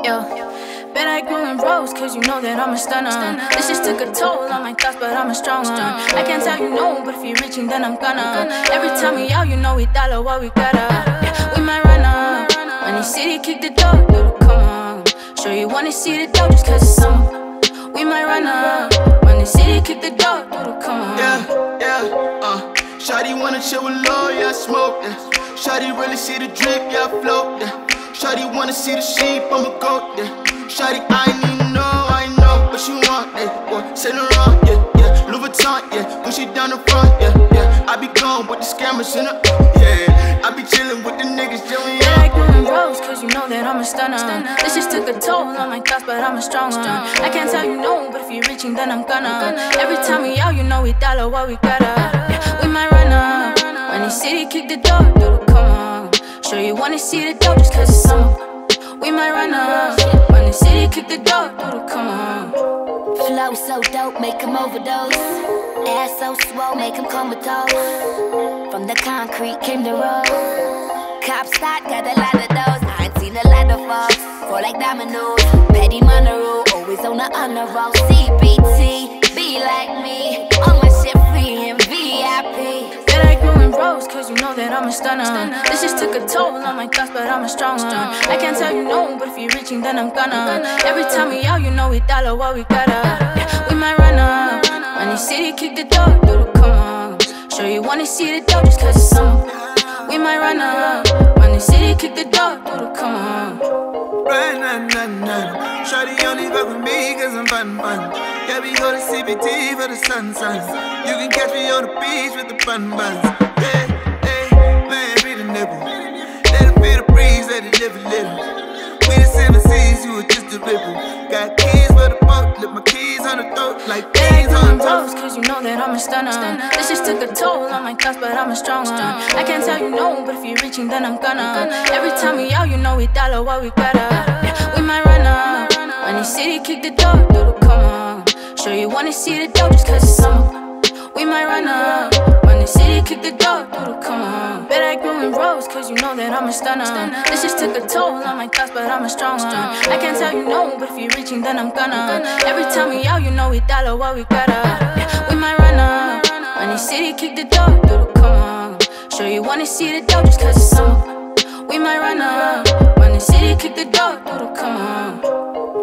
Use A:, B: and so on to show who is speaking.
A: Yo, bet I grew in rose, cause you know that I'm a stunner. This just took a toll on my thoughts, but I'm a strong one. I can't tell you no, but if you're reaching, then I'm gonna. Every time we out, you know we dollar what we gotta. We might run up. When you city, kick the door, dude, come on. Sure you wanna see the door just cause it's summer. We might run up. When the city, kick the door, dude, come on.
B: Shawty wanna chill with low, yeah, I smoke, yeah. Shawty really see the drip, yeah, I float, yeah. Shawty wanna see the sheep, I'ma go, yeah. Shawty, I ain't even know, I know what she want, yeah. Boy, sitting around, yeah, yeah. Louis Vuitton, yeah, push it down the front, yeah, yeah. I be gone with the scammers in the, yeah. I be chillin' with the niggas, yeah.
A: Bet I grew in rose, cause you know that I'm a stunner. This just took a toll on my thoughts, but I'm a strong one. I can't tell you no, but if you're reaching, then I'm gonna. Every time we out, you know we dollar what we gotta. We might run up. When the city kick the door, dude, come on. Sure you wanna see the door just cause it's summer. We might run up. When the city kick the door, dude, come on.
C: Flow so dope, make him overdose. Ass so swole, make him comatose. From the concrete came the road. Cop stock, got a lot of those. I ain't seen a lot of folks fall like dominoes. Petty Monroe, always on the honor roll. CBT, be like me. All my shit free and VIP.
A: Bet I grew in rose, cause you know that I'm a stunner. This just took a toll on my thoughts, but I'm a strong one. I can't tell you no, but if you're reaching, then I'm gonna. Every time we out, you know we dollar what we gotta. We might run up. When the city kick the door, dude, come on. Sure you wanna see the door just cause it's summer. We might run up. When the city kick the door, dude, come on.
B: Right, nah. Shawty only fuck with me cause I'm fun. Yeah, we go to CBT for the sun. You can catch me on the beach with the bun. Hey, man, be the nipple. Let it feel the breeze, let it live a little. We the 7 seas, you were just a ripple. Got keys for the boat, lift my keys on the throat like beans on toast.
A: Cause you know that I'm a stunner. This just took a toll on my thoughts, but I'm a strong one. I can't tell you no, but if you're reaching, then I'm gonna. Every time we out, you know we dollar what we gotta. We might run up. When the city kick the door, dude, come on. Sure you wanna see the door just cause it's summer. We might run up. When the city kick the door, dude, come on. Bet I grew in rose, cause you know that I'm a stunner. This just took a toll on my thoughts, but I'm a strong one. I can't tell you no, but if you're reaching, then I'm gonna. Every time we out, you know we dollar what we gotta. We might run up. When the city kick the door, dude, come on. Sure you wanna see the door just cause it's summer. We might run up. When the city kick the door, dude, come on.